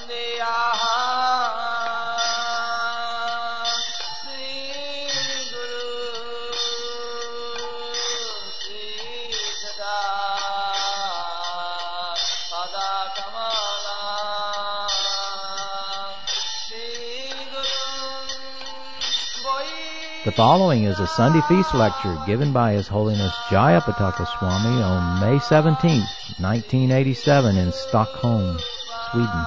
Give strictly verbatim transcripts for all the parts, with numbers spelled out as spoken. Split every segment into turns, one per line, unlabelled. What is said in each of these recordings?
The following is a Sunday Feast lecture given by His Holiness Jayapataka Swami on May seventeenth, nineteen eighty-seven in Stockholm, Sweden.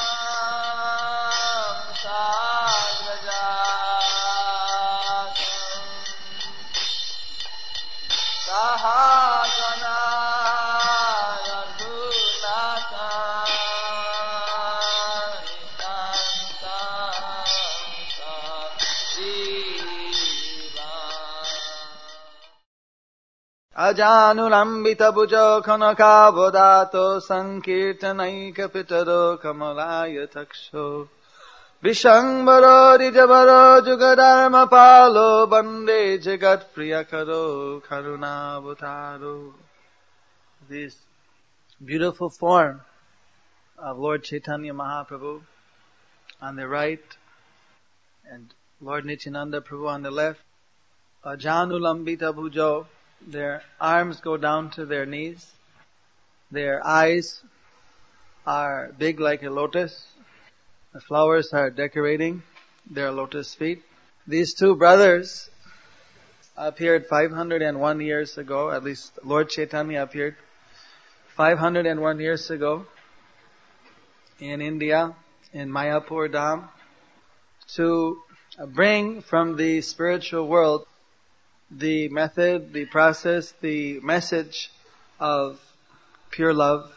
Ajanulambita bhujo khanakavodato sankirtanaika pitaro kamalaya taksho Vishambaro dijavaro jugadharma palo bande jagat priyakaro karunavutaro. This beautiful form of Lord Chaitanya Mahaprabhu on the right and Lord Nityananda Prabhu on the left. Ajanulambita bhujo. Their arms go down to their knees. Their eyes are big like a lotus. The flowers are decorating their lotus feet. These two brothers appeared five hundred one years ago, at least Lord Chaitanya appeared five hundred one years ago in India, in Mayapur Dham, to bring from the spiritual world the method, the process, the message of pure love.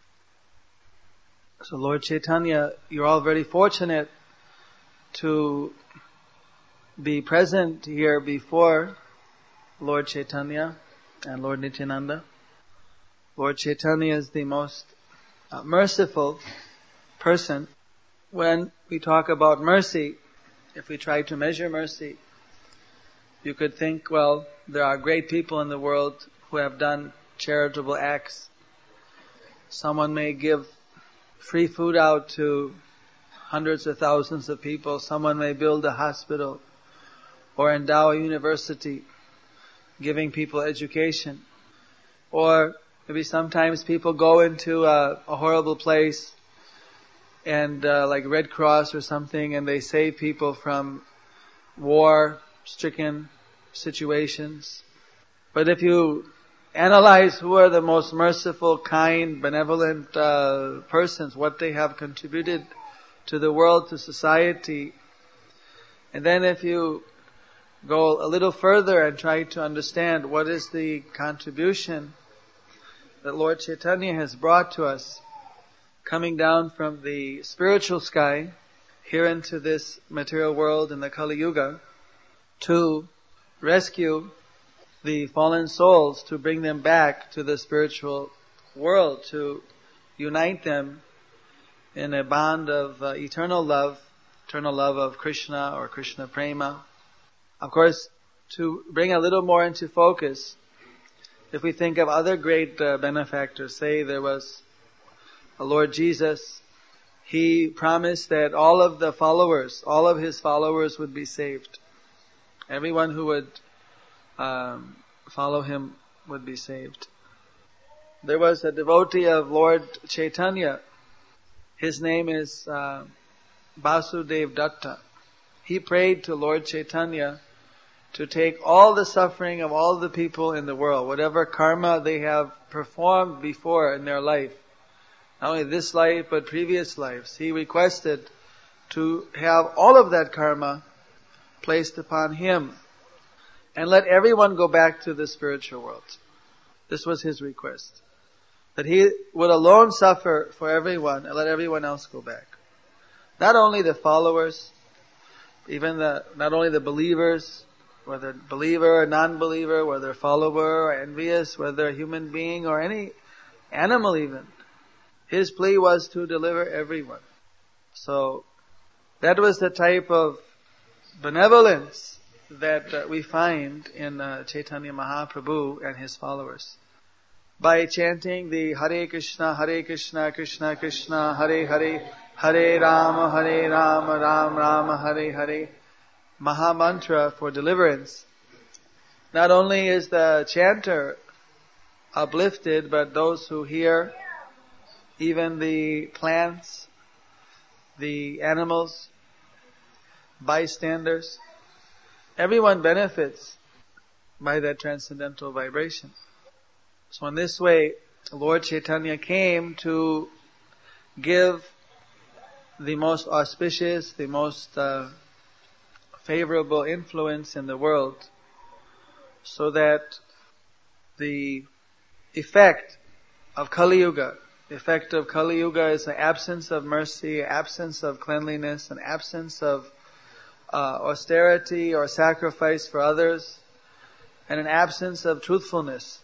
So Lord Chaitanya, you're all very fortunate to be present here before Lord Chaitanya and Lord Nityananda. Lord Chaitanya is the most uh, merciful person. When we talk about mercy, if we try to measure mercy, you could think, well, there are great people in the world who have done charitable acts. Someone may give free food out to hundreds of thousands of people. Someone may build a hospital or endow a university, giving people education. Or maybe sometimes people go into a, a horrible place and uh, like Red Cross or something, and they save people from war-stricken situations. But if you analyze who are the most merciful, kind, benevolent uh, persons, what they have contributed to the world, to society, and then if you go a little further and try to understand what is the contribution that Lord Chaitanya has brought to us, coming down from the spiritual sky here into this material world in the Kali Yuga, to rescue the fallen souls, to bring them back to the spiritual world, to unite them in a bond of uh, eternal love, eternal love of Krishna or Krishna Prema. Of course, to bring a little more into focus, if we think of other great uh, benefactors, say there was a Lord Jesus, He promised that all of the followers, all of His followers would be saved. Everyone who would um, follow Him would be saved. There was a devotee of Lord Chaitanya. His name is uh, Basudev Datta. He prayed to Lord Chaitanya to take all the suffering of all the people in the world, whatever karma they have performed before in their life, not only this life but previous lives. He requested to have all of that karma placed upon him and let everyone go back to the spiritual world. This was his request. That he would alone suffer for everyone and let everyone else go back. Not only the followers, even the, not only the believers, whether believer or non-believer, whether follower or envious, whether a human being or any animal even. His plea was to deliver everyone. So, that was the type of benevolence that uh, we find in uh, Chaitanya Mahaprabhu and his followers. By chanting the Hare Krishna, Hare Krishna, Krishna Krishna, Hare Hare, Hare Rama, Hare Rama, Ram Rama, Hare Hare. Maha mantra for deliverance. Not only is the chanter uplifted, but those who hear, even the plants, the animals, bystanders, everyone benefits by that transcendental vibration. So in this way, Lord Chaitanya came to give the most auspicious, the most uh, favorable influence in the world, so that the effect of Kali Yuga, the effect of Kali Yuga is an absence of mercy, absence of cleanliness, an absence of uh, austerity or sacrifice for others, and an absence of truthfulness.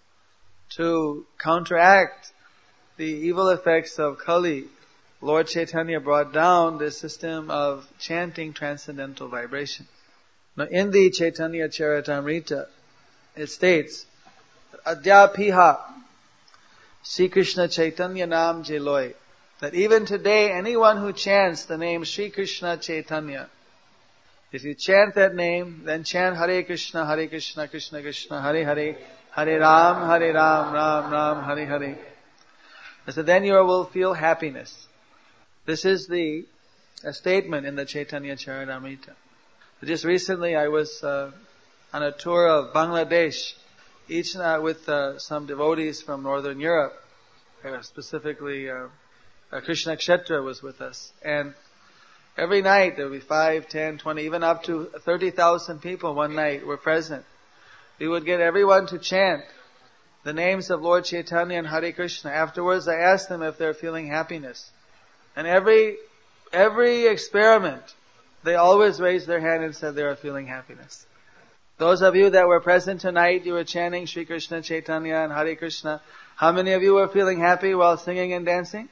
To counteract the evil effects of Kali, Lord Chaitanya brought down this system of chanting transcendental vibration. Now in the Chaitanya Charitamrita, it states, Adyapiha, Sri Krishna Chaitanya Nam Jeloi, that even today anyone who chants the name Sri Krishna Chaitanya, if you chant that name, then chant Hare Krishna, Hare Krishna, Krishna Krishna, Hare Hare, Hare Ram, Hare Ram, Ram Ram, Hare Hare. So then you will feel happiness. This is the a statement in the Chaitanya Charitamrita. Just recently I was uh, on a tour of Bangladesh, each uh, with uh, some devotees from Northern Europe, uh, specifically uh, uh, Krishna Kshetra was with us. And every night there would be five, ten, twenty, even up to thirty thousand people one night were present. We would get everyone to chant the names of Lord Chaitanya and Hare Krishna. Afterwards I asked them if they're feeling happiness. And every, every experiment, they always raised their hand and said they are feeling happiness. Those of you that were present tonight, you were chanting Sri Krishna Chaitanya and Hare Krishna. How many of you were feeling happy while singing and dancing?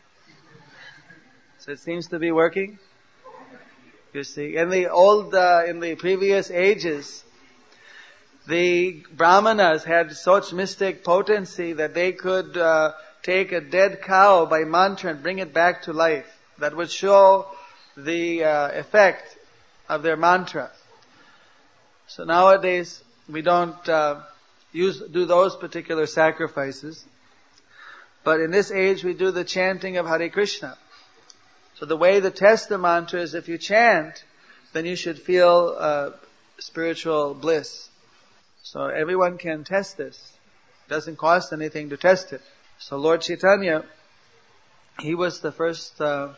So it seems to be working. You see, in the old, uh, in the previous ages, the Brahmanas had such mystic potency that they could uh, take a dead cow by mantra and bring it back to life. That would show the uh, effect of their mantra. So nowadays we don't uh, use do those particular sacrifices, but in this age we do the chanting of Hare Krishna. So the way to test the mantra is if you chant, then you should feel uh, spiritual bliss. So everyone can test this. It doesn't cost anything to test it. So Lord Chaitanya, he was the first uh,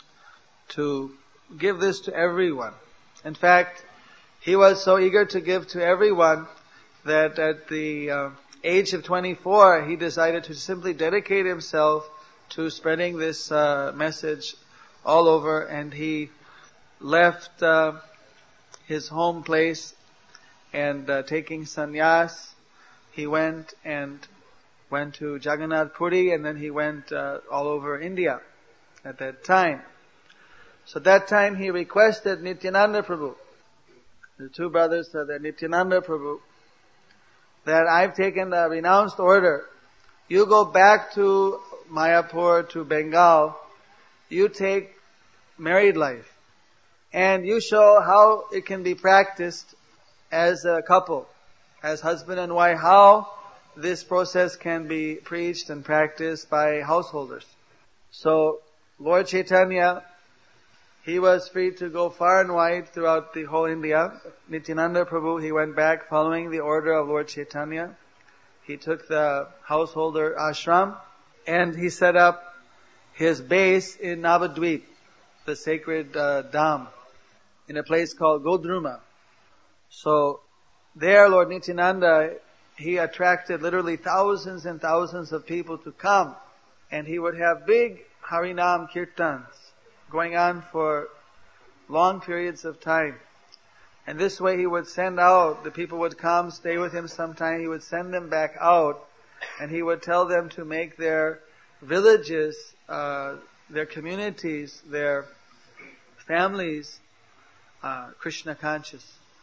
to give this to everyone. In fact, he was so eager to give to everyone that at the uh, age of twenty-four, he decided to simply dedicate himself to spreading this uh, message all over, and he left uh, his home place and uh, taking sannyas, he went and went to Jagannath Puri, and then he went uh, all over India at that time. So at that time he requested Nityananda Prabhu, the two brothers said that Nityananda Prabhu, that I've taken the renounced order. You go back to Mayapur, to Bengal, you take married life, and you show how it can be practiced as a couple, as husband and wife, how this process can be preached and practiced by householders. So Lord Chaitanya, he was free to go far and wide throughout the whole India. Nityananda Prabhu, he went back following the order of Lord Chaitanya. He took the householder ashram and he set up his base in Navadvip, the sacred uh, dham, in a place called Godruma. So there Lord Nityananda, he attracted literally thousands and thousands of people to come, and he would have big Harinam Kirtans going on for long periods of time. And this way he would send out, the people would come, stay with him sometime, he would send them back out, and he would tell them to make their villages, uh, their communities, their families, uh, Krishna conscious.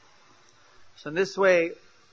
So in this way,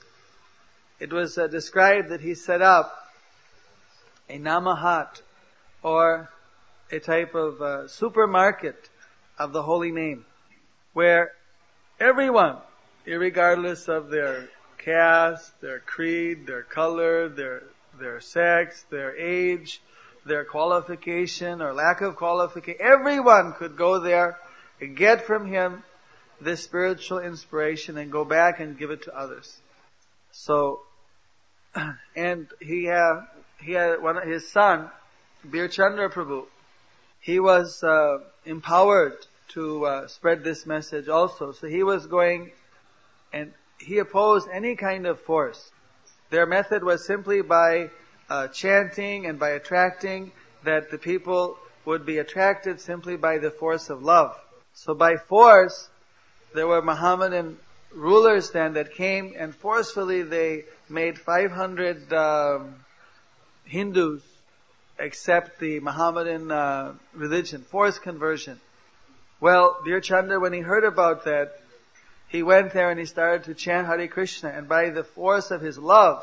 it was uh, described that he set up a namahat, or a type of uh, supermarket of the holy name, where everyone, irregardless of their caste, their creed, their color, their their sex, their age, their qualification or lack of qualification, everyone could go there and get from him this spiritual inspiration and go back and give it to others. So, and he had he had one of his son, Bir Chandra Prabhu. He was uh, empowered to uh, spread this message also. So he was going, and he opposed any kind of force. Their method was simply by uh, chanting and by attracting, that the people would be attracted simply by the force of love. So by force, there were Mohammedan rulers then that came and forcefully they made five hundred um, Hindus accept the Mohammedan uh, religion, forced conversion. Well, Bir Chandra, when he heard about that, he went there and he started to chant Hare Krishna, and by the force of his love,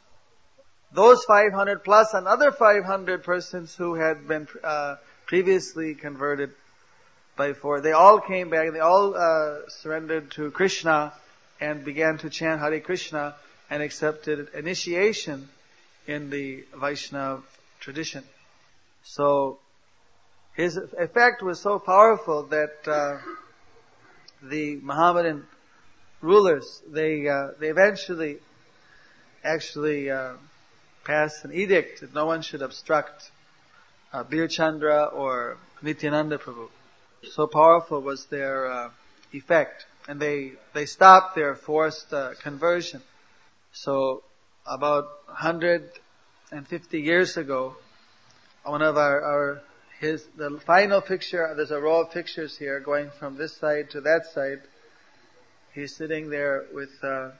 those five hundred plus another five hundred persons who had been uh, previously converted by force, they all came back, they all uh, surrendered to Krishna and began to chant Hare Krishna and accepted initiation in the Vaishnava tradition. So his effect was so powerful that uh, the Mohammedan rulers, they uh, they eventually actually uh, passed an edict that no one should obstruct uh, Bir Chandra or Nityananda Prabhu. So powerful was their uh, effect, and they they stopped their forced uh, conversion. So about one hundred fifty years ago, one of our, our his the final picture, there's a row of pictures here going from this side to that side. He's sitting there with uh,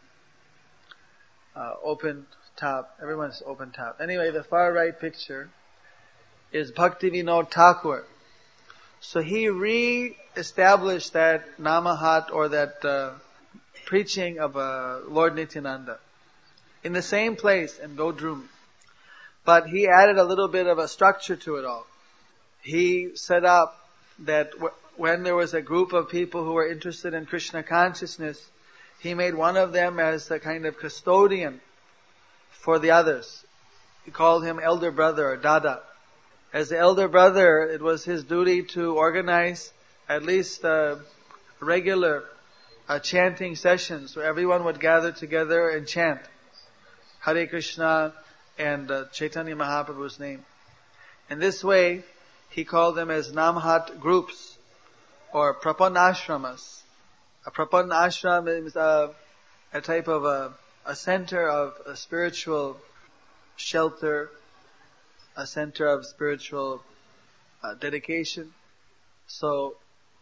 uh, open top. Everyone's open top. Anyway, the far right picture is Bhaktivinoda Thakur. So he re-established that Namahat, or that uh, preaching of uh, Lord Nityananda in the same place in Godrum. But he added a little bit of a structure to it all. He set up that w- when there was a group of people who were interested in Krishna consciousness, he made one of them as a kind of custodian for the others. He called him elder brother or Dada. As the elder brother, it was his duty to organize at least uh, regular uh, chanting sessions where everyone would gather together and chant Hare Krishna and uh, Chaitanya Mahaprabhu's name. In this way, he called them as Namhat groups or Prapanashramas. A Prapanashram is a, a type of a, a center of a spiritual shelter, a center of spiritual uh, dedication, so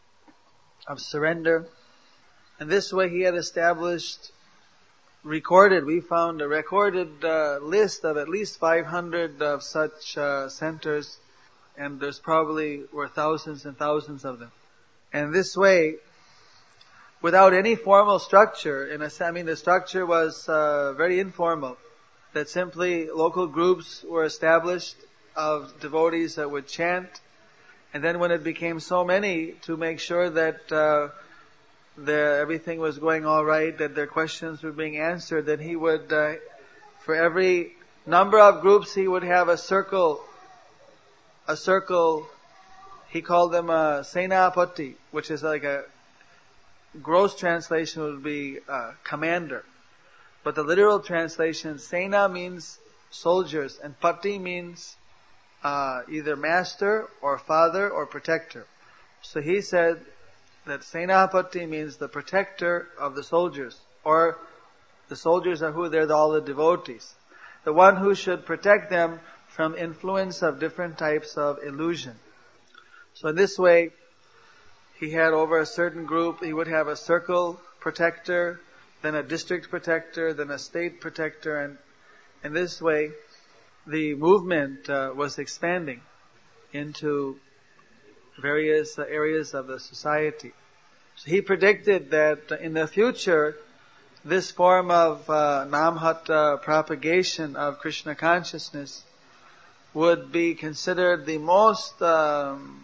of surrender. And this way he had established, recorded, we found a recorded uh, list of at least five hundred of such uh, centers, and there's probably were thousands and thousands of them. And this way, without any formal structure, in a, I mean the structure was uh, very informal, that simply local groups were established of devotees that would chant, and then when it became so many, to make sure that uh, their, everything was going all right, that their questions were being answered, then he would, uh, for every number of groups, he would have a circle, a circle, he called them a Senapati, which is like a gross translation would be uh, commander. But the literal translation, Sena means soldiers, and Pati means uh, either master or father or protector. So he said that Senapati means the protector of the soldiers, or the soldiers are who? They're all the devotees. The one who should protect them from influence of different types of illusion. So in this way, he had over a certain group, he would have a circle protector, then a district protector, then a state protector, and in this way, the movement uh, was expanding into various uh, areas of the society. So he predicted that in the future, this form of uh, Namhat uh, propagation of Krishna consciousness would be considered the most um,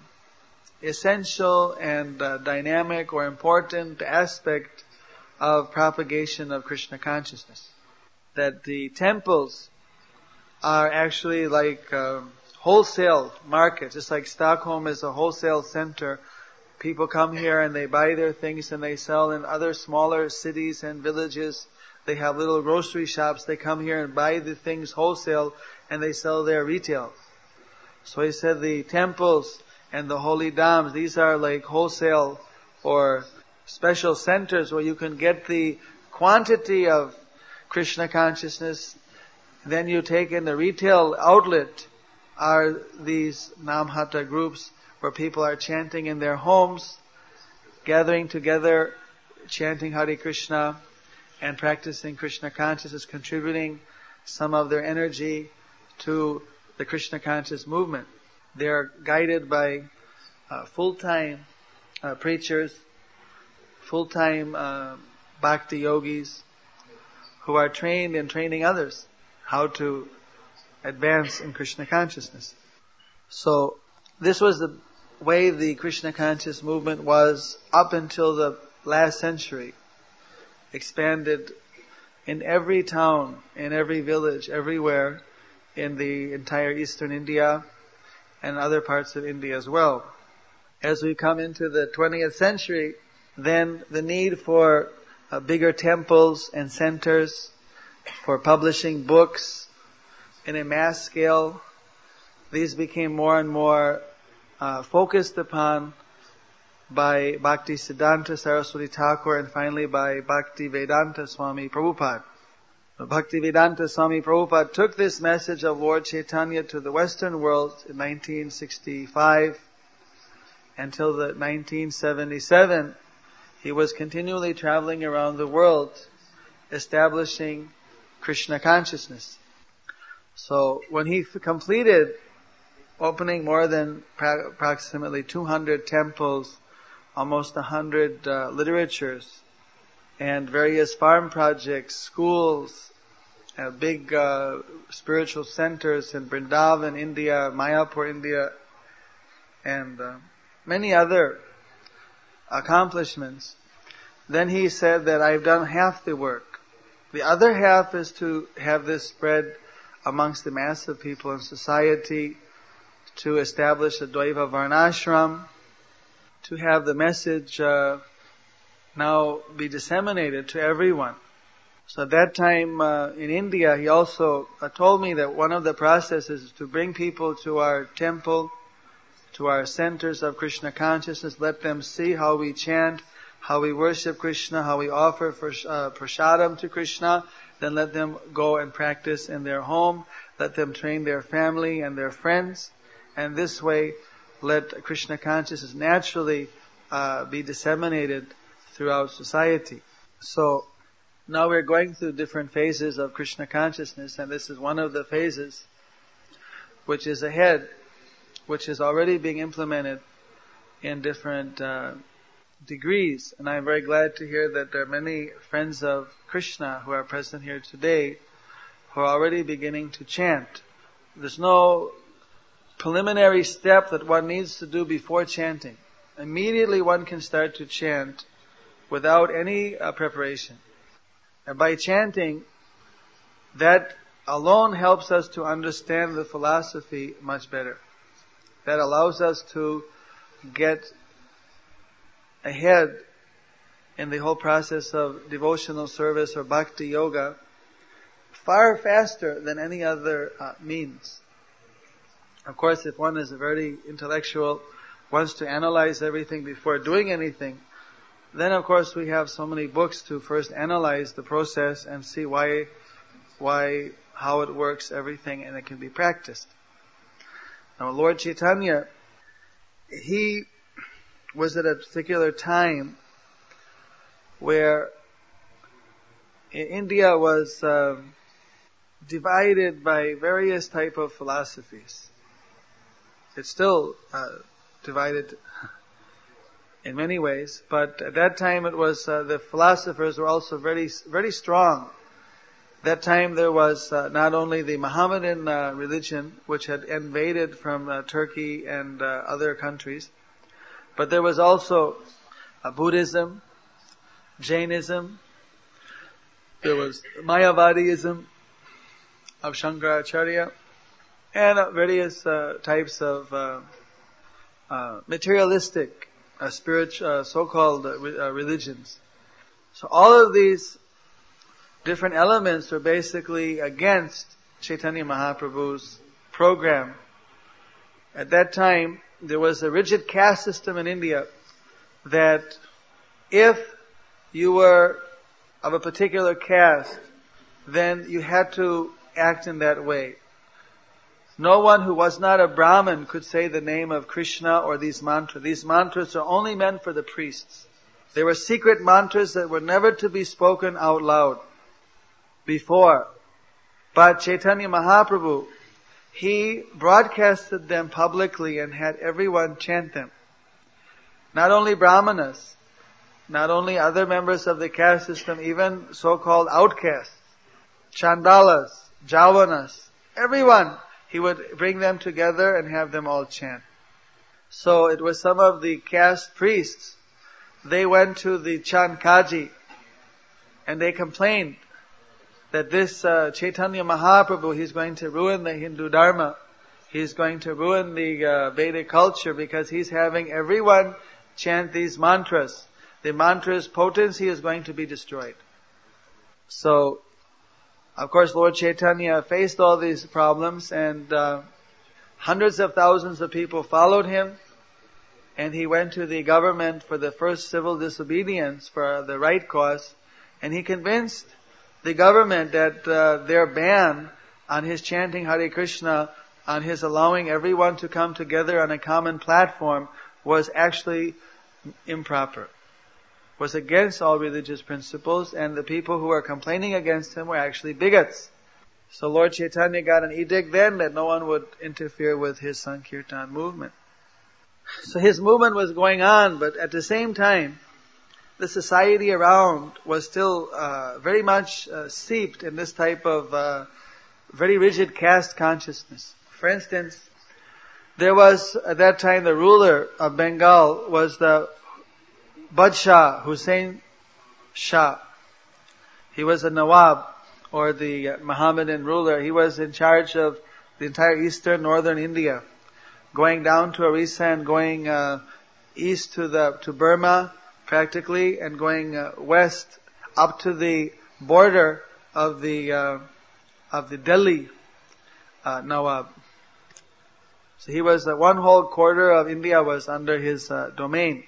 essential and uh, dynamic or important aspect of propagation of Krishna consciousness. That the temples are actually like um, wholesale markets, just like Stockholm is a wholesale center. People come here and they buy their things and they sell in other smaller cities and villages. They have little grocery shops. They come here and buy the things wholesale and they sell their retail. So he said the temples and the holy dhams, these are like wholesale or special centers where you can get the quantity of Krishna consciousness. Then you take in the retail outlet are these Namhata groups where people are chanting in their homes, gathering together, chanting Hare Krishna and practicing Krishna consciousness, contributing some of their energy to the Krishna conscious movement. They are guided by uh, full-time uh, preachers, full-time uh, bhakti yogis who are trained in training others how to advance in Krishna consciousness. So this was the way the Krishna conscious movement was up until the last century. Expanded in every town, in every village, everywhere in the entire eastern India and other parts of India as well. As we come into the twentieth century, then the need for uh, bigger temples and centers, for publishing books in a mass scale, these became more and more uh, focused upon by Bhakti Siddhanta Saraswati Thakur and finally by Bhakti Vedanta Swami Prabhupada. Bhakti Vedanta Swami Prabhupada took this message of Lord Chaitanya to the Western world in nineteen sixty-five until the nineteen seventy-seven. He was continually traveling around the world establishing Krishna consciousness. So when he f- completed opening more than pra- approximately two hundred temples, almost one hundred uh, literatures, and various farm projects, schools, uh, big uh, spiritual centers in Vrindavan, India, Mayapur, India, and uh, many other accomplishments. Then he said that I've done half the work. The other half is to have this spread amongst the mass of people in society, to establish a Dvaiva Varnashram, to have the message uh, now be disseminated to everyone. So at that time uh, in India, he also uh, told me that one of the processes is to bring people to our temple, to our centers of Krishna consciousness, let them see how we chant, how we worship Krishna, how we offer for, uh, prasadam to Krishna, then let them go and practice in their home, let them train their family and their friends, and this way let Krishna consciousness naturally uh, be disseminated throughout society. So now we're going through different phases of Krishna consciousness, and this is one of the phases which is ahead, which is already being implemented in different uh, degrees. And I'm very glad to hear that there are many friends of Krishna who are present here today who are already beginning to chant. There's no preliminary step that one needs to do before chanting. Immediately one can start to chant without any uh, preparation. And by chanting, that alone helps us to understand the philosophy much better. That allows us to get ahead in the whole process of devotional service or bhakti yoga far faster than any other uh, means. Of course, if one is a very intellectual, wants to analyze everything before doing anything, then of course we have so many books to first analyze the process and see why, why, how it works, everything, and it can be practiced. Now, Lord Chaitanya, he was at a particular time where India was uh, divided by various type of philosophies. It's still uh, divided in many ways, but at that time it was uh, the philosophers were also very, very strong That time there was uh, not only the Mohammedan uh, religion, which had invaded from uh, Turkey and uh, other countries, but there was also uh, Buddhism, Jainism, there was Mayavadiism of Shankaracharya, and uh, various uh, types of uh, uh, materialistic, uh, spiritual, uh, so-called uh, re- uh, religions. So all of these different elements were basically against Chaitanya Mahaprabhu's program. At that time, there was a rigid caste system in India that if you were of a particular caste, then you had to act in that way. No one who was not a Brahmin could say the name of Krishna or these mantras. These mantras are only meant for the priests. They were secret mantras that were never to be spoken out loud before. But Chaitanya Mahaprabhu, he broadcasted them publicly and had everyone chant them. Not only Brahmanas, not only other members of the caste system, even so-called outcasts, Chandalas, Javanas, everyone, he would bring them together and have them all chant. So it was some of the caste priests. They went to the Chankaji and they complained that this uh, Chaitanya Mahaprabhu, he's going to ruin the Hindu Dharma. He's going to ruin the uh, Vedic culture because he's having everyone chant these mantras. The mantra's potency is going to be destroyed. So, of course, Lord Chaitanya faced all these problems and uh, hundreds of thousands of people followed him. And he went to the government for the first civil disobedience for the right cause. And he convinced the government that uh, their ban on his chanting Hare Krishna, on his allowing everyone to come together on a common platform, was actually improper. Was against all religious principles, and the people who were complaining against him were actually bigots. So Lord Chaitanya got an edict then that no one would interfere with his Sankirtan movement. So his movement was going on, but at the same time, the society around was still uh, very much uh, steeped in this type of uh, very rigid caste consciousness. For instance, there was at that time the ruler of Bengal was the Badshah Hussain Shah. He was a Nawab, or the uh, Mohammedan ruler. He was in charge of the entire eastern, northern India, going down to Orissa and going uh, east to the to Burma, practically, and going uh, west up to the border of the uh, of the Delhi uh, Nawab. So he was uh, one whole quarter of India was under his uh, domain.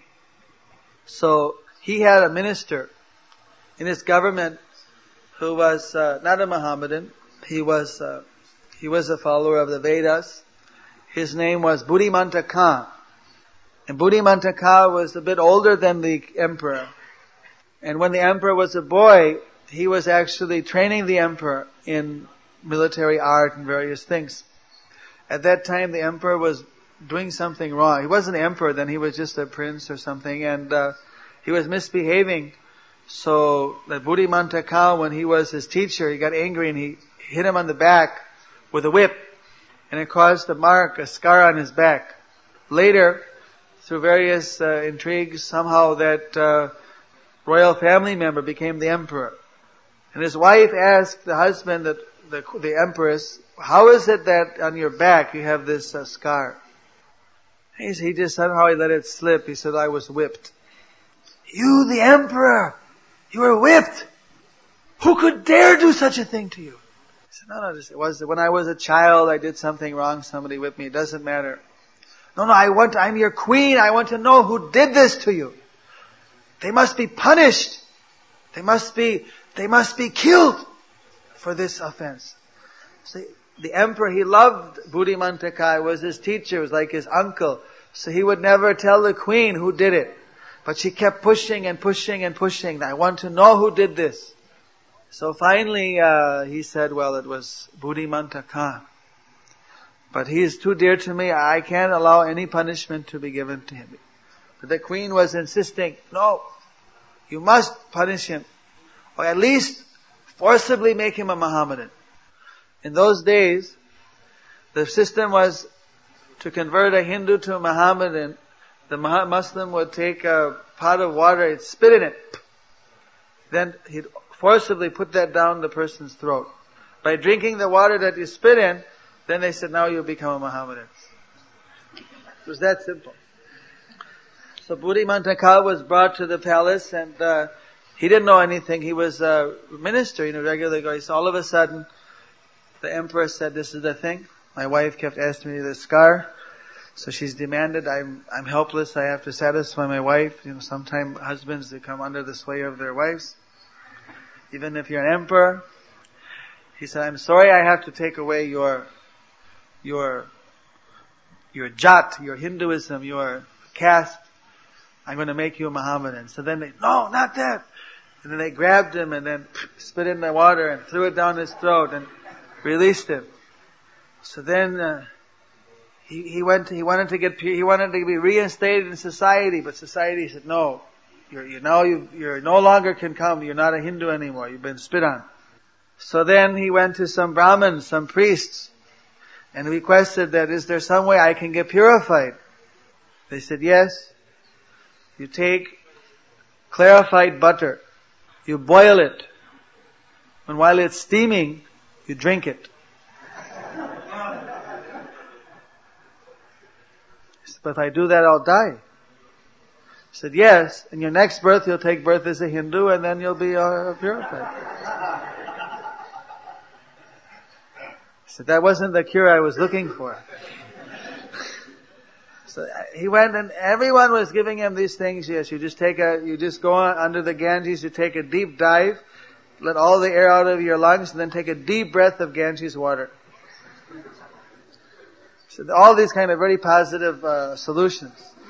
So he had a minister in his government who was uh, not a Mohammedan. He was uh, he was a follower of the Vedas. His name was Buddhimanta Khan. And Buddhimanta Khan was a bit older than the emperor. And when the emperor was a boy, he was actually training the emperor in military art and various things. At that time, the emperor was doing something wrong. He wasn't the emperor then, he was just a prince or something, and uh, he was misbehaving. So that Buddhimanta Khan, when he was his teacher, he got angry and he hit him on the back with a whip. And it caused a mark, a scar on his back. Later, through various uh, intrigues, somehow that uh, royal family member became the emperor. And his wife asked the husband, that the, the empress, how is it that on your back you have this uh, scar? He, he just somehow he let it slip. He said, I was whipped. You, the emperor, you were whipped. Who could dare do such a thing to you? He said, no, no, it was when I was a child, I did something wrong, somebody whipped me. It doesn't matter. No, no, I want, I'm your queen. I want to know who did this to you. They must be punished. They must be, they must be killed for this offense. So the emperor, he loved Buddhimanta Khan, was his teacher, was like his uncle. So he would never tell the queen who did it. But she kept pushing and pushing and pushing. I want to know who did this. So finally, uh, he said, well, it was Buddhimanta Khan. But he is too dear to me. I can't allow any punishment to be given to him. But the queen was insisting, no, you must punish him. Or at least forcibly make him a Mohammedan. In those days, the system was to convert a Hindu to a Mohammedan. The Muslim would take a pot of water, he'd spit in it. Then he'd forcibly put that down the person's throat. By drinking the water that you spit in, then they said, now you become a Mohammedan. It was that simple. So Buddhimantaka was brought to the palace, and uh, he didn't know anything. He was a minister, you know, regularly going. So all of a sudden, the emperor said, this is the thing. My wife kept asking me the scar. So she's demanded, I'm, I'm helpless, I have to satisfy my wife. You know, sometimes husbands, they come under the sway of their wives. Even if you're an emperor. He said, I'm sorry, I have to take away your, your, your jat, your Hinduism, your caste. I'm going to make you a Mohammedan. So then they, no, not that. And then they grabbed him and then spit in the water and threw it down his throat and released him. So then, uh, He, he went, he wanted to get, he wanted to be reinstated in society, but society said, no, you're, you now you, you're no longer can come, you're not a Hindu anymore, you've been spit on. So then he went to some Brahmins, some priests, and requested that, is there some way I can get purified? They said, yes. You take clarified butter, you boil it, and while it's steaming, you drink it. But if I do that, I'll die. He said, yes, in your next birth, you'll take birth as a Hindu, and then you'll be uh, purified. He said, that wasn't the cure I was looking for. So he went, and everyone was giving him these things. Yes, you just take a, you just go on under the Ganges, you take a deep dive, let all the air out of your lungs, and then take a deep breath of Ganges water. So all these kind of very positive uh, solutions.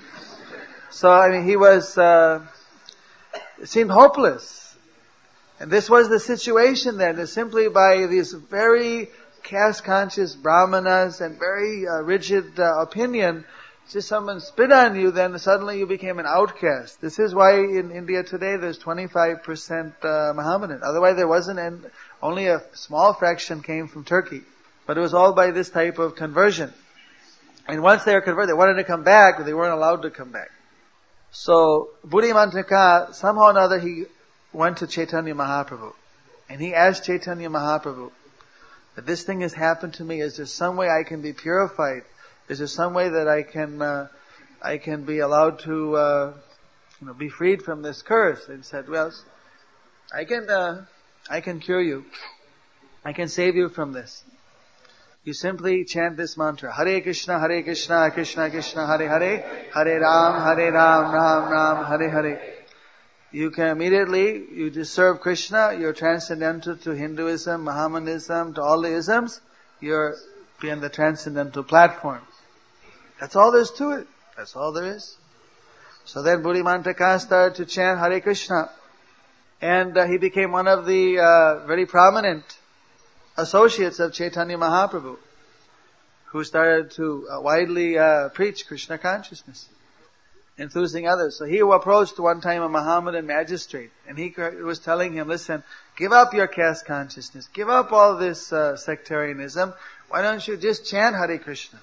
So I mean, he was, uh, it seemed hopeless. And this was the situation then, that simply by these very caste-conscious brahmanas and very uh, rigid uh, opinion, just someone spit on you, then suddenly you became an outcast. This is why in India today there's twenty-five percent uh, Mohammedan. Otherwise there wasn't, and only a small fraction came from Turkey. But it was all by this type of conversion. And once they were converted, they wanted to come back, but they weren't allowed to come back. So, Buddhimantaka, somehow or another, he went to Chaitanya Mahaprabhu. And he asked Chaitanya Mahaprabhu, that this thing has happened to me, is there some way I can be purified? Is there some way that I can, uh, I can be allowed to, uh, you know, be freed from this curse? And he said, well, I can, uh, I can cure you. I can save you from this. You simply chant this mantra, Hare Krishna, Hare Krishna, Krishna Krishna, Hare Hare, Hare Ram, Hare Ram, Ram Ram, Hare Hare. You can immediately, you just serve Krishna, you're transcendental to Hinduism, Mohammedanism, to all the isms, you're on the transcendental platform. That's all there is to it. That's all there is. So then Buddhimantaka started to chant Hare Krishna. And uh, he became one of the uh, very prominent associates of Chaitanya Mahaprabhu, who started to uh, widely uh, preach Krishna consciousness, enthusing others. So he approached one time a Mohammedan magistrate, and he was telling him, listen, give up your caste consciousness, give up all this uh, sectarianism, why don't you just chant Hare Krishna?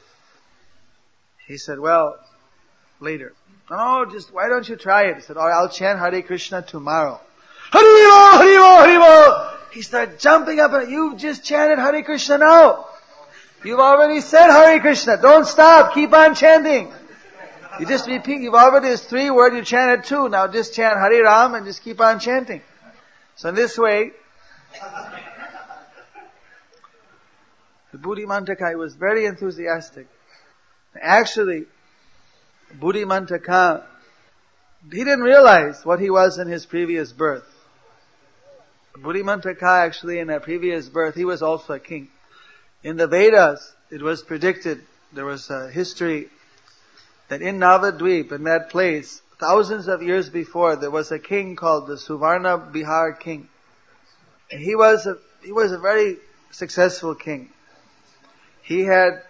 He said, well, later. No, just, why don't you try it? He said, all right, I'll chant Hare Krishna tomorrow. Harimo, Harimo, Harimo! He started jumping up and, you've just chanted Hare Krishna now. You've already said Hare Krishna. Don't stop. Keep on chanting. You just repeat. You've already, it's three words, you chanted two. Now just chant Hare Ram and just keep on chanting. So in this way, the Buddhimantaka was very enthusiastic. Actually, Buddhimantaka, he didn't realize what he was in his previous birth. Buddhimantaka actually in a previous birth, he was also a king. In the Vedas, it was predicted, there was a history that in Navadvip, in that place, thousands of years before, there was a king called the Suvarna Bihar king. And he was a, he was a very successful king. He had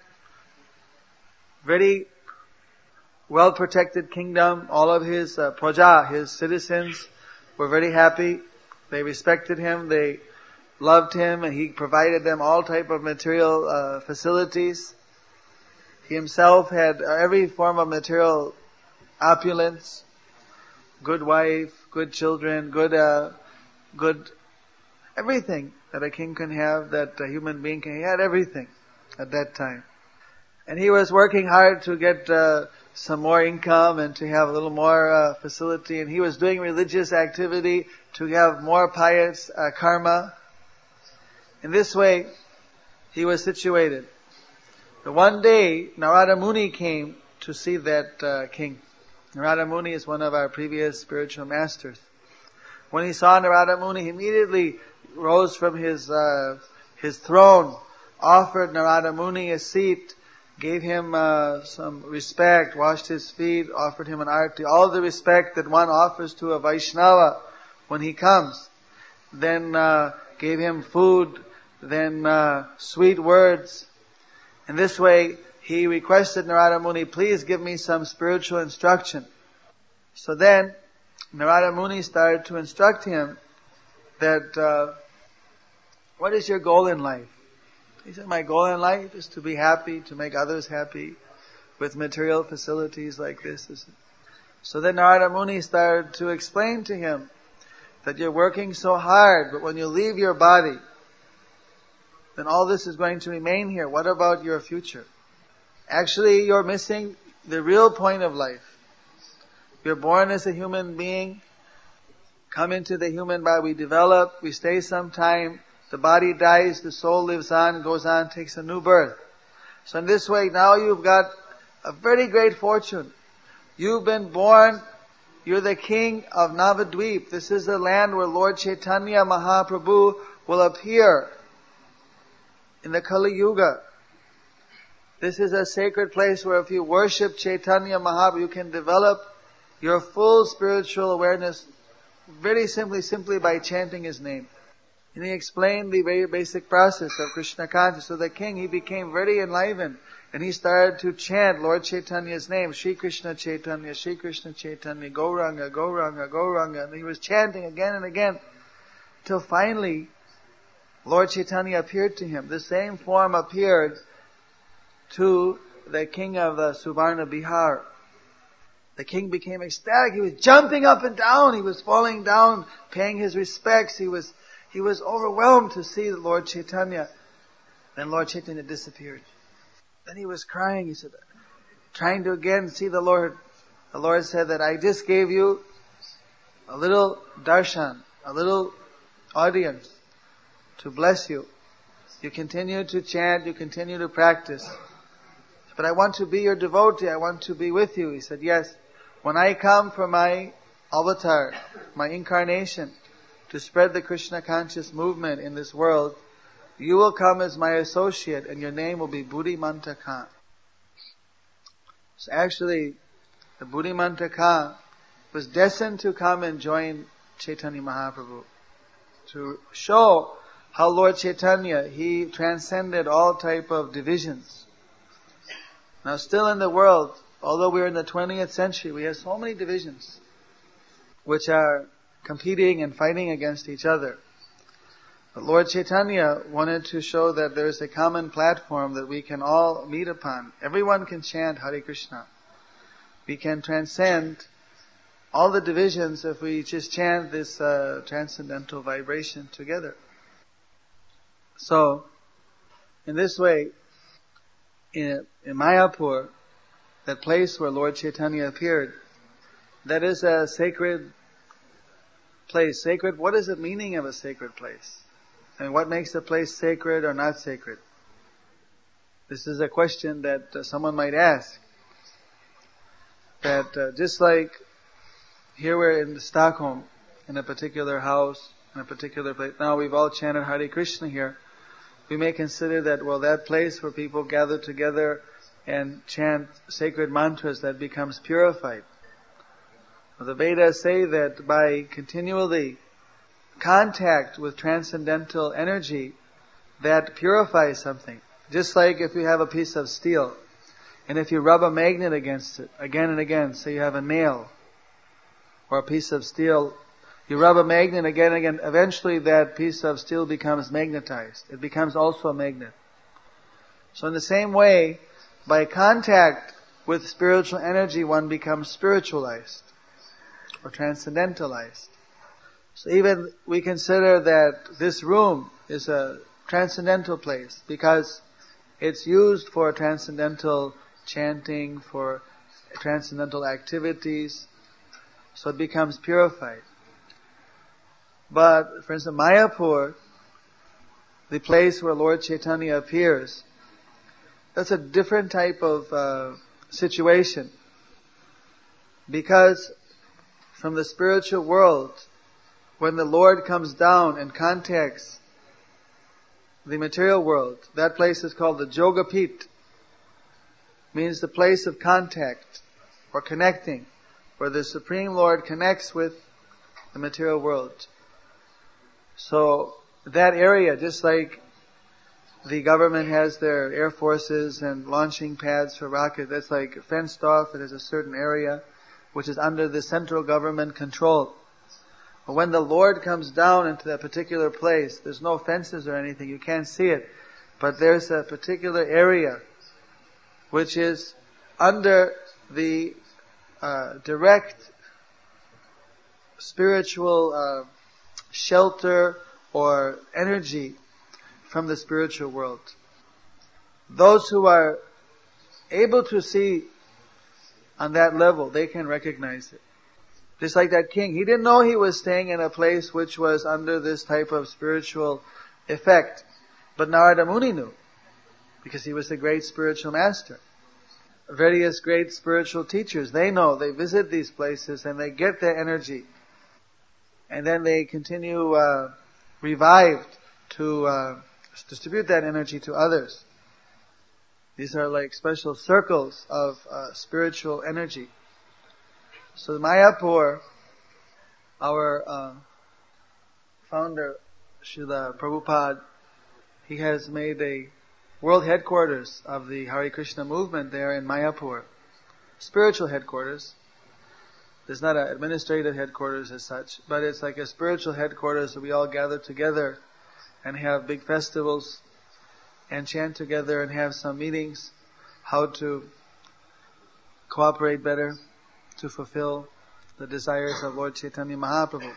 very well protected kingdom. All of his uh, praja, his citizens, were very happy. They respected him. They loved him, and he provided them all type of material uh, facilities. He himself had every form of material opulence, good wife, good children, good, uh, good, everything that a king can have, that a human being can. He had everything at that time. And he was working hard to get uh, some more income and to have a little more uh, facility. And he was doing religious activity to have more pious uh, karma. In this way, he was situated. But one day, Narada Muni came to see that uh, king. Narada Muni is one of our previous spiritual masters. When he saw Narada Muni, he immediately rose from his uh, his throne, offered Narada Muni a seat, gave him uh, some respect, washed his feet, offered him an arti, all the respect that one offers to a Vaishnava when he comes. Then uh, gave him food, then uh, sweet words. In this way, he requested Narada Muni, please give me some spiritual instruction. So then, Narada Muni started to instruct him that, uh, what is your goal in life? He said, my goal in life is to be happy, to make others happy with material facilities like this. So then Narada Muni started to explain to him that you're working so hard, but when you leave your body, then all this is going to remain here. What about your future? Actually, you're missing the real point of life. You're born as a human being, come into the human body, we develop, we stay some time, the body dies, the soul lives on, goes on, takes a new birth. So in this way, now you've got a very great fortune. You've been born, you're the king of Navadvip. This is the land where Lord Chaitanya Mahaprabhu will appear in the Kali Yuga. This is a sacred place where if you worship Chaitanya Mahaprabhu, you can develop your full spiritual awareness very simply, simply by chanting his name. And he explained the very basic process of Krishna consciousness. So the king, he became very enlivened. And he started to chant Lord Chaitanya's name, Shri Krishna Chaitanya, Shri Krishna Chaitanya, Gauranga, Gauranga, Gauranga. And he was chanting again and again, till finally, Lord Chaitanya appeared to him. The same form appeared to the king of the Suvarna Bihar. The king became ecstatic. He was jumping up and down. He was falling down, paying his respects. He was, he was overwhelmed to see Lord Chaitanya. Then Lord Chaitanya disappeared. Then he was crying. He said, trying to again see the Lord. The Lord said that I just gave you a little darshan, a little audience to bless you. You continue to chant, you continue to practice. But I want to be your devotee, I want to be with you. He said, yes, when I come for my avatar, my incarnation, to spread the Krishna conscious movement in this world, you will come as my associate and your name will be Buddhimanta Khan. So actually, the Buddhimanta Khan was destined to come and join Chaitanya Mahaprabhu, to show how Lord Chaitanya, he transcended all type of divisions. Now still in the world, although we're in the twentieth century, we have so many divisions which are competing and fighting against each other. But Lord Chaitanya wanted to show that there is a common platform that we can all meet upon. Everyone can chant Hare Krishna. We can transcend all the divisions if we just chant this uh, transcendental vibration together. So, in this way, in, in Mayapur, that place where Lord Chaitanya appeared, that is a sacred place. Sacred, what is the meaning of a sacred place? And what makes a place sacred or not sacred? This is a question that uh, someone might ask. That uh, just like here we're in Stockholm, in a particular house, in a particular place. Now we've all chanted Hare Krishna here. We may consider that, well, that place where people gather together and chant sacred mantras, that becomes purified. Well, the Vedas say that by continually contact with transcendental energy, that purifies something. Just like if you have a piece of steel, and if you rub a magnet against it again and again, say you have a nail or a piece of steel, You rub a magnet again and again, eventually that piece of steel becomes magnetized. It becomes also a magnet. So in the same way, by contact with spiritual energy, one becomes spiritualized or transcendentalized. So even we consider that this room is a transcendental place because it's used for transcendental chanting, for transcendental activities, so it becomes purified. But, for instance, Mayapur, the place where Lord Chaitanya appears, that's a different type of uh, situation. Because from the spiritual world, when the Lord comes down and contacts the material world, that place is called the Jogapit. Means the place of contact or connecting, where the Supreme Lord connects with the material world. So that area, just like the government has their air forces and launching pads for rockets, that's like fenced off. It has a certain area which is under the central government control. But when the Lord comes down into that particular place, there's no fences or anything, you can't see it. But there's a particular area which is under the uh, direct spiritual uh, shelter or energy from the spiritual world. Those who are able to see on that level, they can recognize it. Just like that king, he didn't know he was staying in a place which was under this type of spiritual effect. But Narada Muni knew, because he was the great spiritual master. Various great spiritual teachers, they know, they visit these places and they get their energy. And then they continue uh, revived to uh, distribute that energy to others. These are like special circles of uh, spiritual energy. So Mayapur, our uh, founder, Srila Prabhupada, he has made a world headquarters of the Hare Krishna movement there in Mayapur. Spiritual headquarters. There's not an administrative headquarters as such, but it's like a spiritual headquarters where we all gather together and have big festivals and chant together and have some meetings, how to cooperate better to fulfill the desires of Lord Chaitanya Mahaprabhu.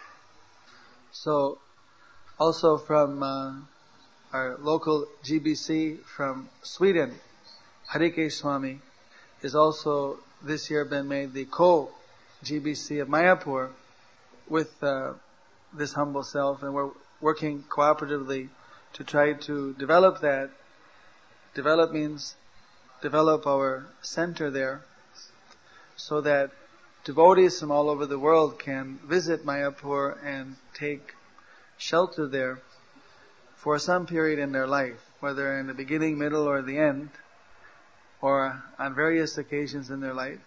So, also from uh, our local G B C from Sweden, Harikesh Swami, is also this year been made the co-G B C of Mayapur with uh, this humble self, and we're working cooperatively to try to develop that. Develop means develop our center there so that devotees from all over the world can visit Mayapur and take shelter there for some period in their life, whether in the beginning, middle, or the end, or on various occasions in their life.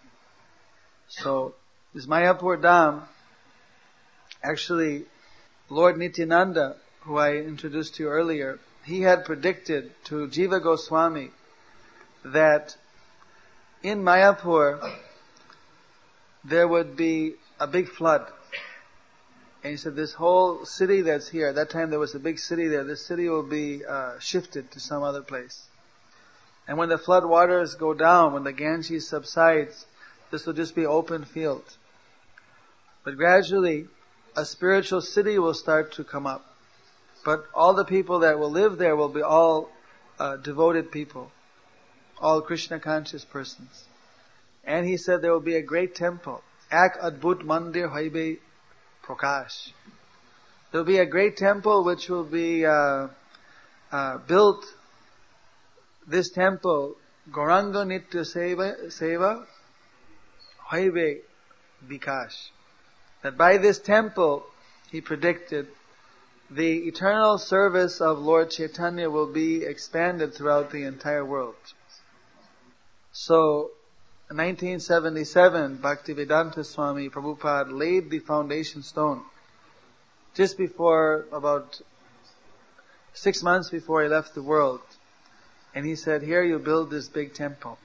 So, this Mayapur Dham, actually, Lord Nityananda, who I introduced to you earlier, he had predicted to Jiva Goswami that in Mayapur there would be a big flood. And he said, this whole city that's here, at that time there was a big city there, this city will be uh, shifted to some other place. And when the flood waters go down, when the Ganges subsides, this will just be open field. But gradually, a spiritual city will start to come up. But all the people that will live there will be all uh, devoted people, all Krishna conscious persons. And he said there will be a great temple. Ak Adbhut Mandir Hoibe Prakash. There will be a great temple which will be uh, uh, built. This temple, Gauranga Nitya Seva, Seva Hoibe Vikash. That by this temple, he predicted, the eternal service of Lord Chaitanya will be expanded throughout the entire world. So, in nineteen seventy-seven, Bhaktivedanta Swami Prabhupada laid the foundation stone just before, about six months before he left the world. And he said, here you build this big temple.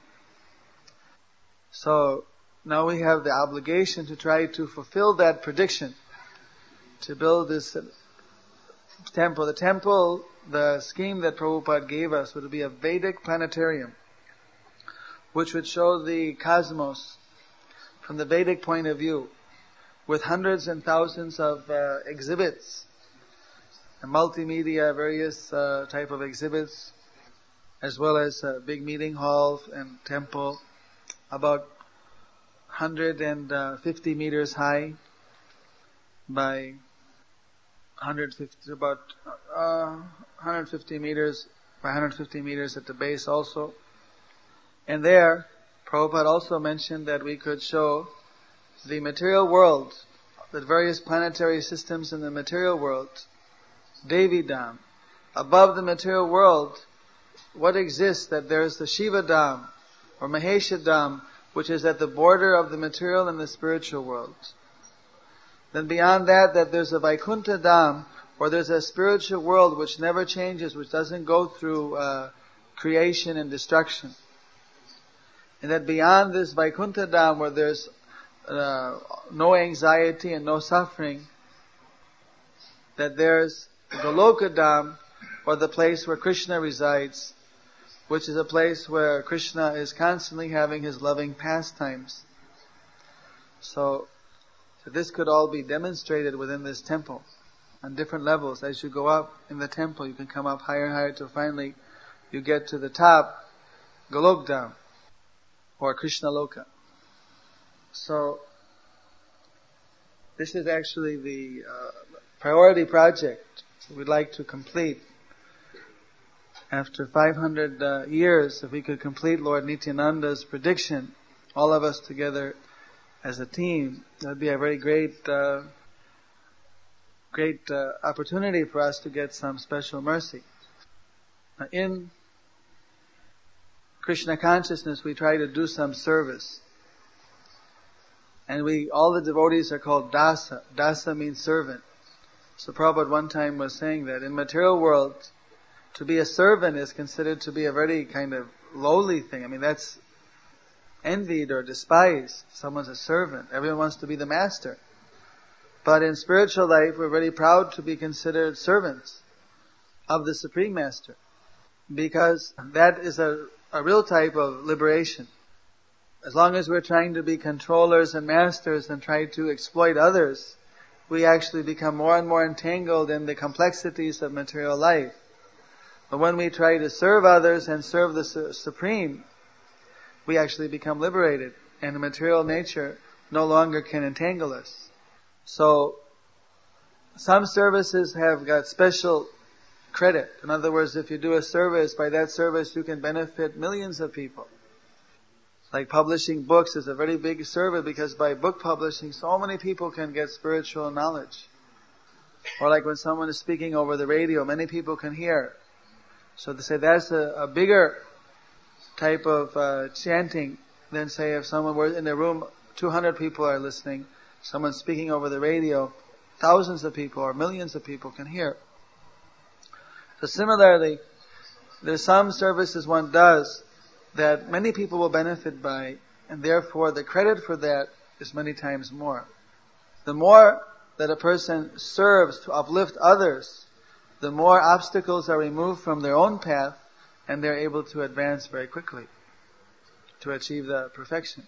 So, now we have the obligation to try to fulfill that prediction to build this temple. The temple, the scheme that Prabhupada gave us would be a Vedic planetarium, which would show the cosmos from the Vedic point of view, with hundreds and thousands of uh, exhibits, and multimedia, various uh, type of exhibits, as well as a big meeting hall and temple, about one hundred fifty meters high by one hundred fifty, about uh, one hundred fifty meters by one hundred fifty meters at the base also. And there, Prabhupada also mentioned that we could show the material world, the various planetary systems in the material world, Devi Dham. Above the material world, what exists, that there is the Shiva Dham, or Mahesha Dham, which is at the border of the material and the spiritual world. Then beyond that, that there's a Vaikuntha Dham, or there's a spiritual world which never changes, which doesn't go through uh, creation and destruction. And that beyond this Vaikuntha Dham, where there's uh, no anxiety and no suffering, that there's the Goloka Dham, or the place where Krishna resides, which is a place where Krishna is constantly having his loving pastimes. So, so this could all be demonstrated within this temple on different levels. As you go up in the temple, you can come up higher and higher till finally you get to the top, Golok Dham, or Krishna Loka. So, this is actually the uh, priority project we'd like to complete. After five hundred uh, years, if we could complete Lord Nityananda's prediction, all of us together as a team, that would be a very great, uh, great uh, opportunity for us to get some special mercy. Now, in Krishna consciousness, we try to do some service. And we, all the devotees are called dasa. Dasa means servant. So Prabhupada one time was saying that in material world, to be a servant is considered to be a very kind of lowly thing. I mean, that's envied or despised. Someone's a servant. Everyone wants to be the master. But in spiritual life, we're very proud to be considered servants of the Supreme Master, because that is a, a real type of liberation. As long as we're trying to be controllers and masters and try to exploit others, we actually become more and more entangled in the complexities of material life. But when we try to serve others and serve the su- Supreme, we actually become liberated, and the material nature no longer can entangle us. So, some services have got special credit. In other words, if you do a service, by that service you can benefit millions of people. Like publishing books is a very big service, because by book publishing, so many people can get spiritual knowledge. Or like when someone is speaking over the radio, many people can hear. So they say that's a, a bigger type of uh, chanting than, say, if someone were in a room, two hundred people are listening, someone speaking over the radio, thousands of people or millions of people can hear. So similarly, there's some services one does that many people will benefit by, and therefore the credit for that is many times more. The more that a person serves to uplift others, the more obstacles are removed from their own path, and they're able to advance very quickly to achieve the perfection.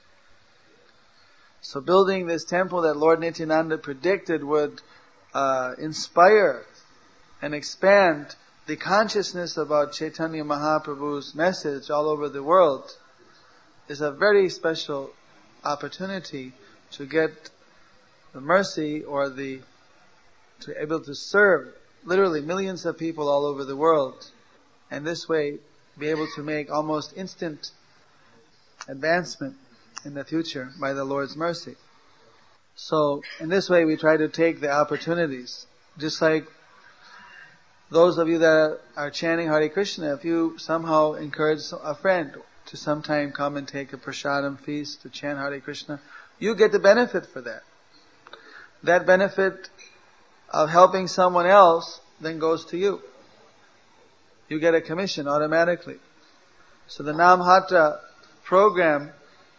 So building this temple that Lord Nityananda predicted would uh, inspire and expand the consciousness about Chaitanya Mahaprabhu's message all over the world is a very special opportunity to get the mercy or the to be able to serve literally millions of people all over the world, and this way be able to make almost instant advancement in the future by the Lord's mercy. So in this way we try to take the opportunities, just like those of you that are chanting Hare Krishna, if you somehow encourage a friend to sometime come and take a prasadam feast to chant Hare Krishna, you get the benefit for that. That benefit of helping someone else then goes to you. You get a commission automatically. So the Namhata program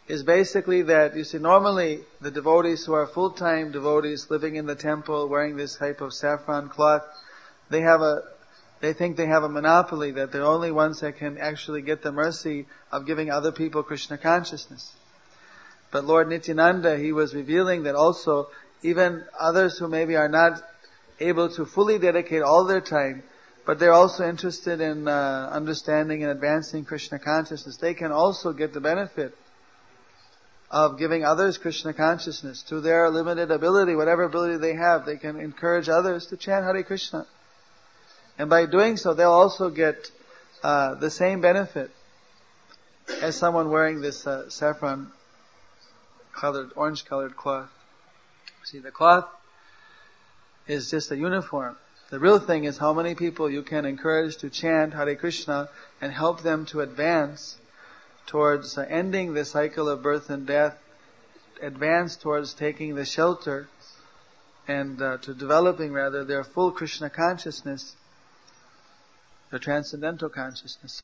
is basically that, you see, normally the devotees who are full-time devotees living in the temple wearing this type of saffron cloth, they have a, they think they have a monopoly, that they're only ones that can actually get the mercy of giving other people Krishna consciousness. But Lord Nityananda, he was revealing that also even others who maybe are not able to fully dedicate all their time, but they're also interested in uh, understanding and advancing Krishna consciousness, they can also get the benefit of giving others Krishna consciousness. To their limited ability, whatever ability they have, they can encourage others to chant Hare Krishna. And by doing so, they'll also get uh, the same benefit as someone wearing this uh, saffron colored, orange colored cloth. See, the cloth is just a uniform. The real thing is how many people you can encourage to chant Hare Krishna and help them to advance towards uh, ending the cycle of birth and death, advance towards taking the shelter and uh, to developing rather their full Krishna consciousness, their transcendental consciousness.